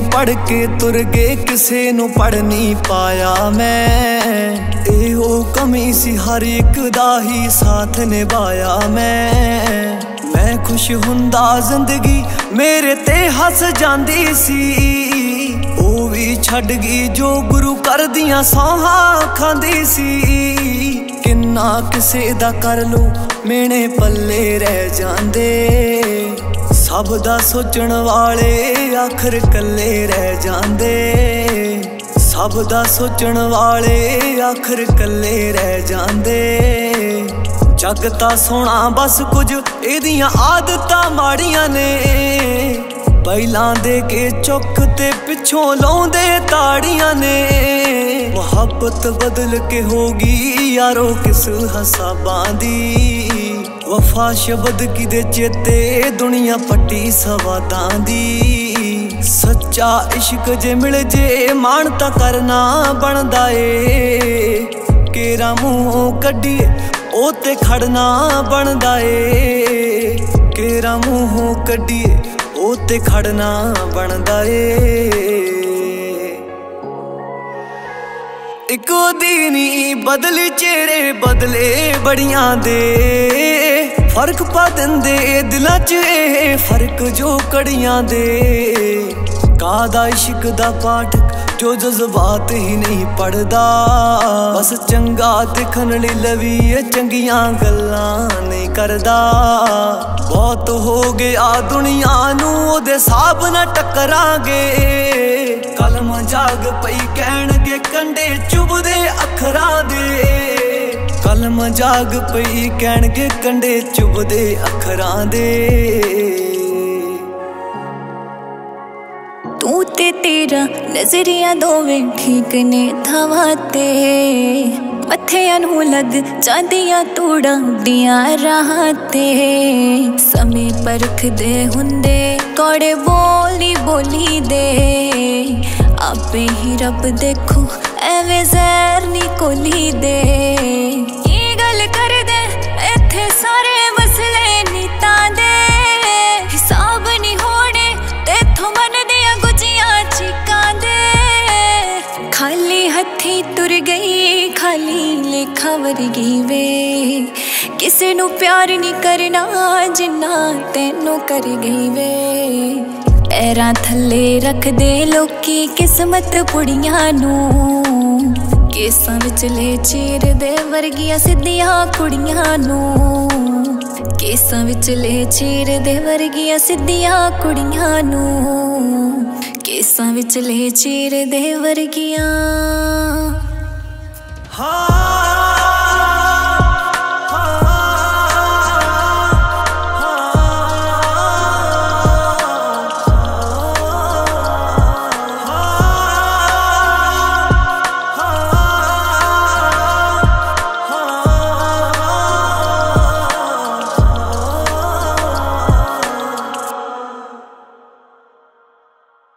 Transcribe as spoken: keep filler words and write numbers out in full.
पढ़ के तुर गए किसे नू पढ़ नहीं पाया मैं। एहो कमी सी हर एक दा ही साथ निभाया मैं। मैं खुश हुंदा जिंदगी मेरे ते हस जांदी सी, ओ भी छड़ गई जो गुरु कर दियां सौहां खांदी सी। किन्ना किसे दा कर लो मेने पल्ले रह जांदे, सब दा सोचण वाले आखिर कल्ले रह जांदे। सब दा सोचण वाले आखिर कल्ले रह जांदे। जग तां सोहना बस कुछ इहदियां आदतां माड़ियां ने, बैलां दे के चुक ते पिछों लाउंदे ताड़ियां ने। मुहब्बत बदल के होगी यारो किस हसाबां दी, वफा शब्द की दे चेते दुनिया पट्टी सवादां दी। सच्चा इश्क जे मिल जे मान तां करना बनदा ए, केरा मूंहों कड्डिए ओ ते खड़ना बनदा ए। केरा मूंहों कड्डिए ओ ते खड़ना बनदा ए। इको दीनी बदली चेहरे बदले बड़ियां दे, फर्क पा देंदे दिलां च ए फर्क जो कड़ियां दे। कादा इश्क दा पाठक जो जज्बात ही नहीं पढ़दा, बस चंगा दिखन लई लवी चंगियां गल्लां नहीं करदा। बहुत हो गया दुनिया नू ओदे साहब ना टकरांगे, कलम जाग पई कहणगे कंडे चुभदे अखरां दे। कलम जाग पई कहणगे कंडे चुभदे अखरां दे। तू ते तेरा नजरिया दोवें ठीक ने थवाते, मत्थियां नू लग जांदियां तूड़ा उड्डियां राहां ते। समय परख दे हुंदे कौड़े बोली बोली दे, आपे ही रब देखो एवें जहर नी कोली दे। ये गल कर दे इत्थे सारे मसले नीतां दे, हिसाब नी होने तेथों मन दियां गुजियां चीकां दे। खाली हथी तुर गई खाली लेखा वर्गी वे, किसे नू प्यार नी करना जिन्ना तेनू कर गई वे। पैरां थल्ले रख दे लोकी किस्मत पुड़ियां नू, केसां विच ले चीर दे वर्गियां सिद्धियां कुड़ियां नू। केसां विच ले चीर दे वर्गियां सिद्धियां कुड़ियां नू, केसां विच ले चीर दे वर्गियां। हाँ